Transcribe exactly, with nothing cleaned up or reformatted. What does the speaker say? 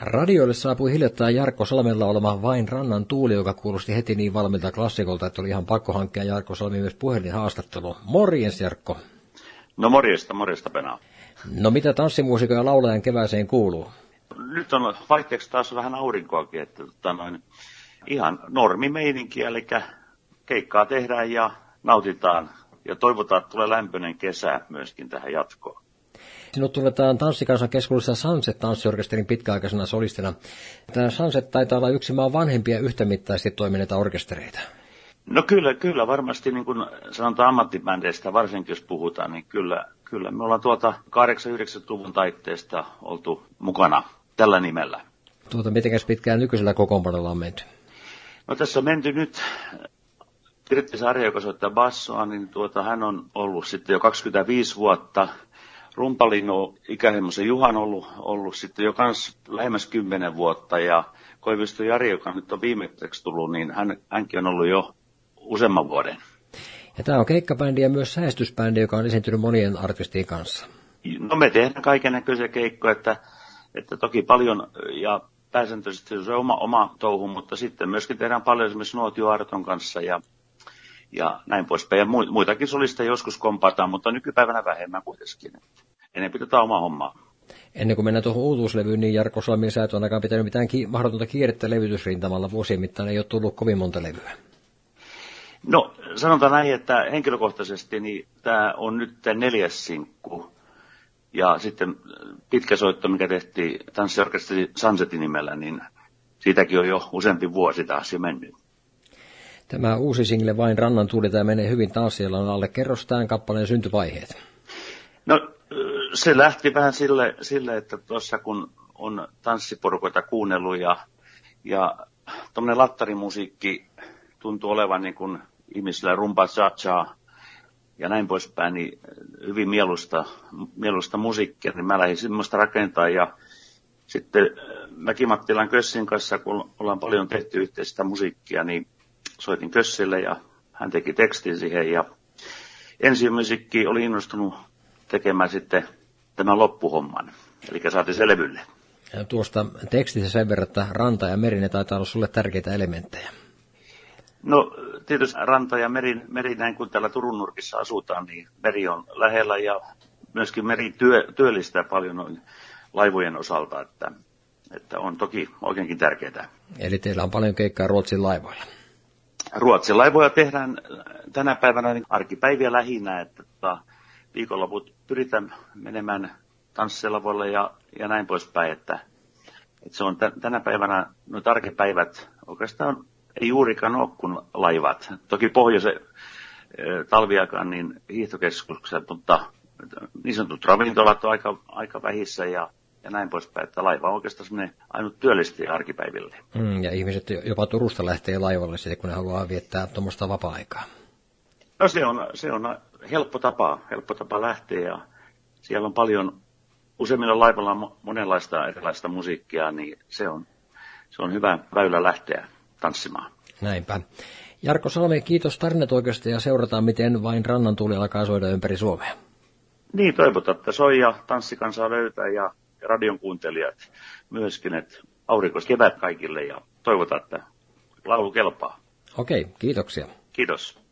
Radioille saapui hiljattain Jarkko Salmella olema Vain rannan tuuli, joka kuulosti heti niin valmiilta klassikolta, että oli ihan pakko hankkia Jarkko Salmi myös puhelinhaastattelu. Morjens, Jarkko. No morjesta, morjesta Pena. No mitä tanssimuusikoja ja laulajan kevääseen kuuluu? Nyt on vaihteeksi taas vähän aurinkoakin, että tota noin, ihan normimeininkiä, eli keikkaa tehdään ja nautitaan ja toivotaan, että tulee lämpöinen kesä myöskin tähän jatkoon. Sinut tunnetaan tanssikansan keskuudessa Sunset-tanssiorkesterin pitkäaikaisena solistina. Tämä Sunset taitaa olla yksi maan vanhempia yhtämittaisesti toimineita orkestereita. No kyllä, kyllä varmasti niin kuin sanotaan ammattibändeistä, varsinkin jos puhutaan, niin kyllä, kyllä me ollaan tuolta kahdeksankymmentä-yhdeksänkymmentäluvun taitteesta oltu mukana tällä nimellä. Tuota, mitenkäs pitkään nykyisellä kokoonpanolla on menty? No tässä on menty nyt, Tirtti Sarja, joka soittaa bassoa, niin tuota, hän on ollut sitten jo kaksikymmentäviisi vuotta. Rumpalin ikäihmisen Juha on ollut, ollut sitten jo kans lähemmäs kymmenen vuotta ja Koivisto Jari, joka nyt on viimeiseksi tullut, niin hän, hänkin on ollut jo useamman vuoden. Ja tämä on keikkabändi ja myös säästysbändi, joka on esiintynyt monien artistien kanssa. No me tehdään kaiken näköisiä keikkoja, että, että toki paljon ja pääsääntöisesti se on oma, oma touhu, mutta sitten myöskin tehdään paljon esimerkiksi Nuotio Arton kanssa ja, ja näin poispäin. Ja muitakin solista joskus kompataan, mutta nykypäivänä vähemmän kuitenkin. Enempi tätä omaa hommaa. Ennen kuin mennään tuohon uutuuslevyyn, niin Jarkko Salmi, sä et ainakaan pitänyt mitään ki- mahdotonta kierrettä levytysrintamalla vuosien mittaan, ei ole tullut kovin monta levyä. No sanotaan näin, että henkilökohtaisesti niin tämä on nyt tämä neljäs sinkku. Ja sitten pitkä soitto, mikä tehtiin tanssiorkesteri Sunsetin nimellä, niin siitäkin on jo useampi vuosi taas jo mennyt. Tämä uusi single Vain rannan tuuli, tämä menee hyvin taas, siellä on alle kerrostaan kappaleen syntyvaiheet. No se lähti vähän sille, sille että tuossa kun on tanssiporukoita kuunnellut ja, ja tuommoinen lattarimusiikki tuntuu olevan niin kuin ihmisillä rumba cha-cha ja näin poispäin, niin hyvin mieluista, mieluista musiikkia, niin mä lähdin semmoista rakentaa ja sitten Mäki-Mattilan Kössin kanssa, kun ollaan paljon tehty yhteistä musiikkia, niin soitin Kössille ja hän teki tekstin siihen ja ensimusiikki oli innostunut tekemään sitten tämän loppuhomman, eli saatiin se levylle. Ja tuosta tekstistä sen verran, että ranta ja meri, ne taitaa olla sulle tärkeitä elementtejä. No tietysti ranta ja meri, meri näin kun täällä Turun nurkissa asutaan, niin meri on lähellä ja myöskin meri työ, työllistää paljon noin laivojen osalta, että, että on toki oikeinkin tärkeää. Eli teillä on paljon keikkaa Ruotsin laivoilla? Ruotsin laivoja tehdään tänä päivänä niin arkipäiviä lähinnä, että tota, viikonloput pyritään menemään tanssilavoille ja, ja näin poispäin, että, että se on t- tänä päivänä noita arkipäivät oikeastaan ei juurikaan ole kuin laivat. Toki pohjoisen talviaikaan niin hiihtokeskukset, mutta niin sanotut ravintolat on aika, aika vähissä ja, ja näin poispäin, että laiva on oikeastaan semmoinen ainut työllistäjä arkipäiville. Mm, ja ihmiset jopa Turusta lähtee laivalle sitten, kun ne haluaa viettää tuommoista vapaa-aikaa. No se on, se on helppo tapa, helppo tapa lähteä ja siellä on paljon, useimmilla laivalla on monenlaista erilaista musiikkia, niin se on, se on hyvä väylä lähteä tanssimaan. Näinpä. Jarkko Salmi, kiitos tarinatoikeasta ja seurataan, miten Vain rannan tuuli alkaa soida ympäri Suomea. Niin, toivotaan, että soi ja tanssikansaa löytää ja radion kuuntelijat myöskin, että aurinkoista kevät kaikille ja toivotaan, että laulu kelpaa. Okei, kiitoksia. Kiitos.